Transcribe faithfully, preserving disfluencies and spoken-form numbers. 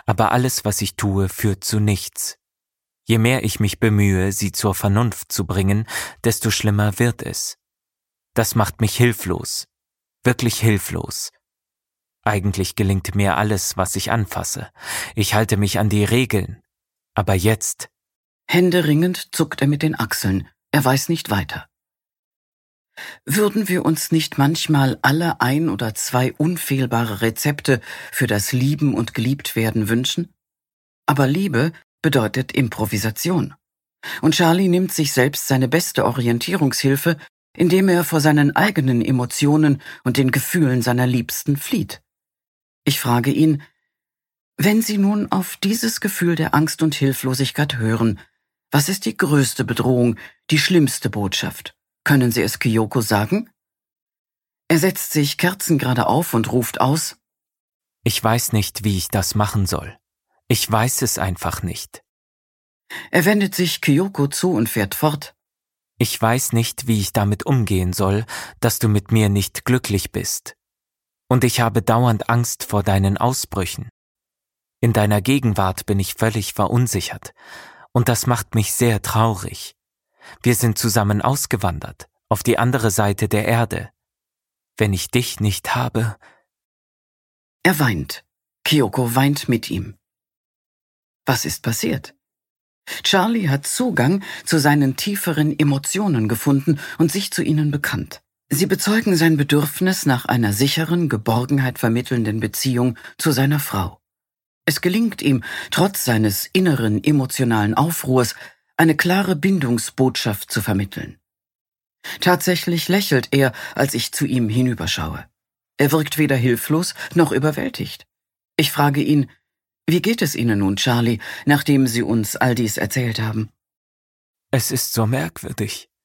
aber alles, was ich tue, führt zu nichts. Je mehr ich mich bemühe, sie zur Vernunft zu bringen, desto schlimmer wird es. Das macht mich hilflos, wirklich hilflos. Eigentlich gelingt mir alles, was ich anfasse. Ich halte mich an die Regeln. Aber jetzt... Händeringend zuckt er mit den Achseln. Er weiß nicht weiter. Würden wir uns nicht manchmal alle ein oder zwei unfehlbare Rezepte für das Lieben und Geliebtwerden wünschen? Aber Liebe bedeutet Improvisation. Und Charlie nimmt sich selbst seine beste Orientierungshilfe, indem er vor seinen eigenen Emotionen und den Gefühlen seiner Liebsten flieht. Ich frage ihn, wenn Sie nun auf dieses Gefühl der Angst und Hilflosigkeit hören, was ist die größte Bedrohung, die schlimmste Botschaft? Können Sie es Kyoko sagen? Er setzt sich kerzengerade auf und ruft aus: Ich weiß nicht, wie ich das machen soll. Ich weiß es einfach nicht. Er wendet sich Kyoko zu und fährt fort. Ich weiß nicht, wie ich damit umgehen soll, dass du mit mir nicht glücklich bist. Und ich habe dauernd Angst vor deinen Ausbrüchen. In deiner Gegenwart bin ich völlig verunsichert. Und das macht mich sehr traurig. Wir sind zusammen ausgewandert, auf die andere Seite der Erde. Wenn ich dich nicht habe... Er weint. Kyoko weint mit ihm. Was ist passiert? Charlie hat Zugang zu seinen tieferen Emotionen gefunden und sich zu ihnen bekannt. Sie bezeugen sein Bedürfnis nach einer sicheren, Geborgenheit vermittelnden Beziehung zu seiner Frau. Es gelingt ihm, trotz seines inneren emotionalen Aufruhrs, eine klare Bindungsbotschaft zu vermitteln. Tatsächlich lächelt er, als ich zu ihm hinüberschaue. Er wirkt weder hilflos noch überwältigt. Ich frage ihn: Wie geht es Ihnen nun, Charlie, nachdem Sie uns all dies erzählt haben? Es ist so merkwürdig.